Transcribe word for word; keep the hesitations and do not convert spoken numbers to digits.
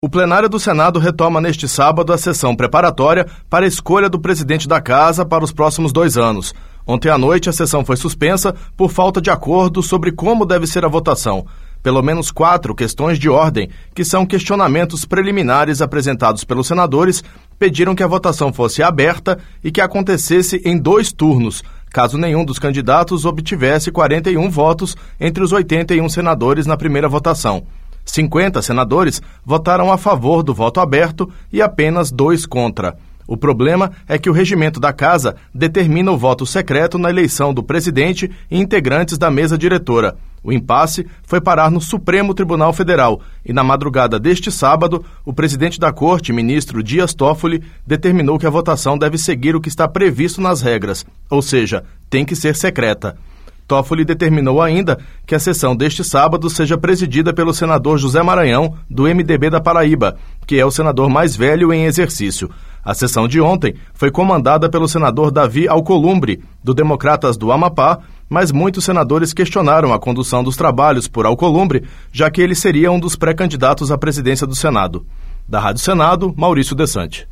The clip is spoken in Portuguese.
O plenário do Senado retoma neste sábado a sessão preparatória para a escolha do presidente da Casa para os próximos dois anos. Ontem à noite, a sessão foi suspensa por falta de acordo sobre como deve ser a votação. Pelo menos quatro questões de ordem, que são questionamentos preliminares apresentados pelos senadores, pediram que a votação fosse aberta e que acontecesse em dois turnos, caso nenhum dos candidatos obtivesse quarenta e um votos entre os oitenta e um senadores na primeira votação. cinquenta senadores votaram a favor do voto aberto e apenas dois contra. O problema é que o regimento da Casa determina o voto secreto na eleição do presidente e integrantes da mesa diretora. O impasse foi parar no Supremo Tribunal Federal e, na madrugada deste sábado, o presidente da Corte, ministro Dias Toffoli, determinou que a votação deve seguir o que está previsto nas regras, ou seja, tem que ser secreta. Toffoli determinou ainda que a sessão deste sábado seja presidida pelo senador José Maranhão, do M D B da Paraíba, que é o senador mais velho em exercício. A sessão de ontem foi comandada pelo senador Davi Alcolumbre, do Democratas do Amapá, mas muitos senadores questionaram a condução dos trabalhos por Alcolumbre, já que ele seria um dos pré-candidatos à presidência do Senado. Da Rádio Senado, Maurício Desante.